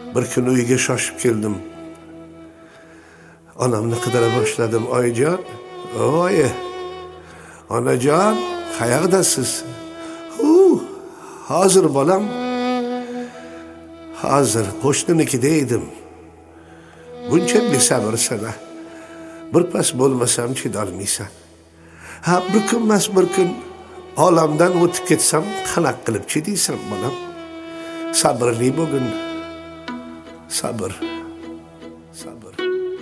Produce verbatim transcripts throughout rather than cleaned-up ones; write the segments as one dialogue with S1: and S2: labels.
S1: Bir kun uyga shoshib keldim. Onamni qidira boshladim. Oyijon, oyi, onajon, qayerdasiz? Hu, hozir bolam. Hozir qo'shninikida edim. Buncha besabrsan-a. Bir pas bo'lmasam chidolmaysan. Ha, bir kun emas bir kun olamdan o'tib ketsam, qanaq qilib chidaysan bolam? Sabrli bo'lgin. Sabr. Sabr.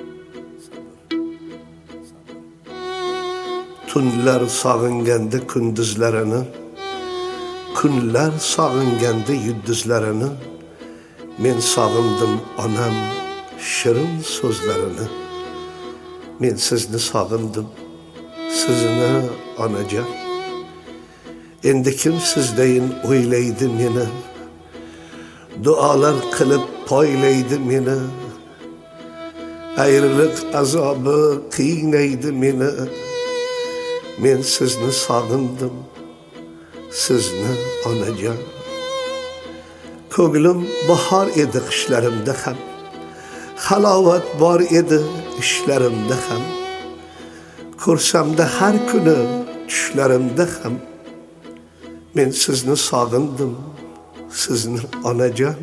S1: Tunlar sog'inganda kunduzlarini, kunlar sog'inganda yulduzlarini, men sog'indim onam shirin so'zlarini. Men sizni sog'indim, sizni onajon. Endi kim sizdayin o'ylaydi meni, duolar qilib poylaydi meni. Ayriliq azobi qiynaydi meni. Men sizni sog'indim, sizni onajon. Ko'nglim bahor edi qishlarimda ham, halovat bor edi ishlarimda ham. Ko'rsamda har kuni tushlarimda ham, men sizni sog'indim, sizni onajon.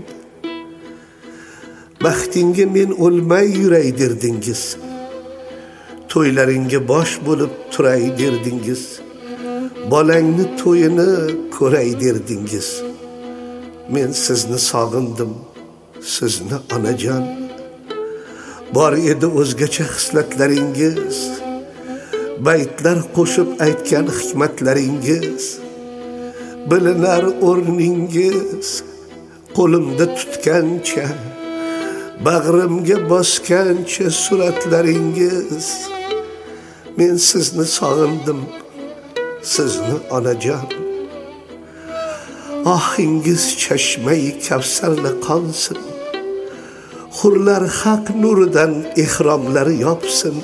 S1: Baxtingga men o'lmay yuray derdingiz, to'ylaringga bosh bo'lib turay derdingiz, bolangni to'yini ko'ray derdingiz. Men sizni sog'indim, sizni onajon. Bor edi o'zgacha xislatlaringiz, baytlar qo'shib aytgan hikmatlaringiz. Bilinar o'rningiz, qo'limda tutgancha, bag'rimga bosgancha suratlaringiz. Men sizni sog'indim, sizni onajon. Ohingiz chashmai kavsarla qonsin, hurlar haq nuridan ehromlari yopsin.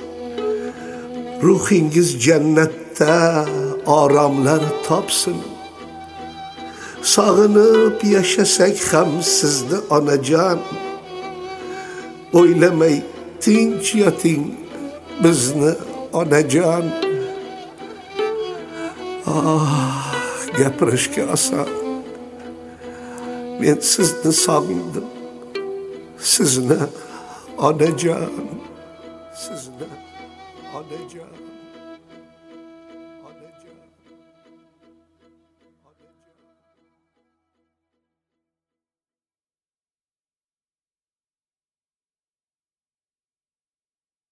S1: Ruhingiz jannatda oromlar topsin. Sog'inib yashasak ham sizni onajon. O'ylamay tinch yoting bizni onajon. Ah, gapirishga oson. Men sizni sog'indim, sizni onajon. Sizni onajon.